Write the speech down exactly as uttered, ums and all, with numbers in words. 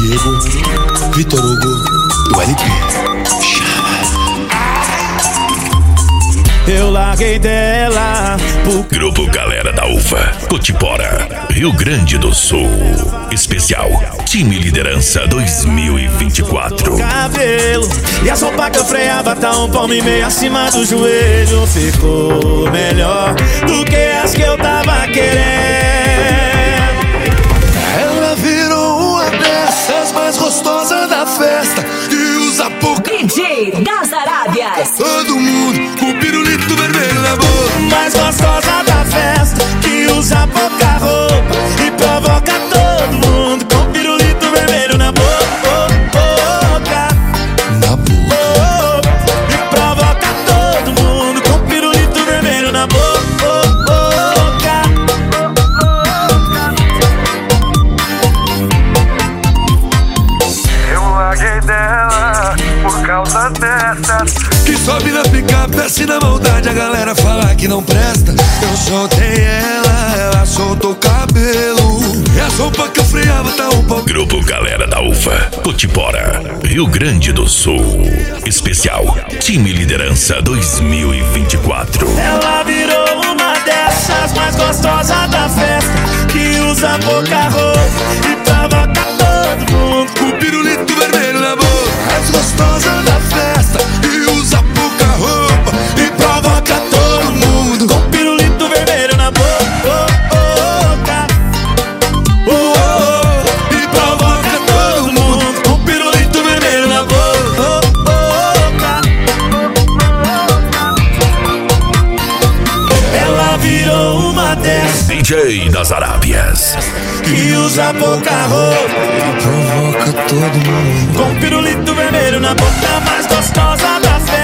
Diego, Vitor Hugo, do L P. Eu larguei dela pro Grupo Galera da Uva, Cotipora, Rio Grande do Sul. Especial Time Liderança dois mil e vinte e quatro. cabelo. E a sopa que eu freava tá um palmo e meio acima do joelho. Ficou melhor do que as que eu tava querendo. Ela virou uma dessas mais gostosas da festa e usa pouca. D J das Arábias. Todo mundo com pirulito vermelho na boca. Mais gostosa da festa, que usa pouca roupa e provoca todo mundo com pirulito vermelho na boca. Na boca. E provoca todo mundo com pirulito vermelho na boca. Eu larguei dela por causa dessas Que sobe na picape, desce na maldade, a galera fala que não presta. Eu soltei ela, ela soltou o cabelo. E a sopa que eu freava tá um pouco. Grupo Galera da Uva, Cotipora, Rio Grande do Sul. Especial Time Liderança dois mil e vinte e quatro. Ela virou uma dessas mais gostosas da festa, que usa pouca roupa e provoca todo mundo Com pirulito vermelho na boca. Mais gostosa da festa e usa pouca roupa e provoca todo mundo com pirulito vermelho na boca. Oh, oh, e provoca todo mundo com pirulito vermelho na boca. Ela virou uma dessas D J das Arábias. que usa pouca roupa e provoca todo mundo com pirulito vermelho na boca. Mais gostosa da festa.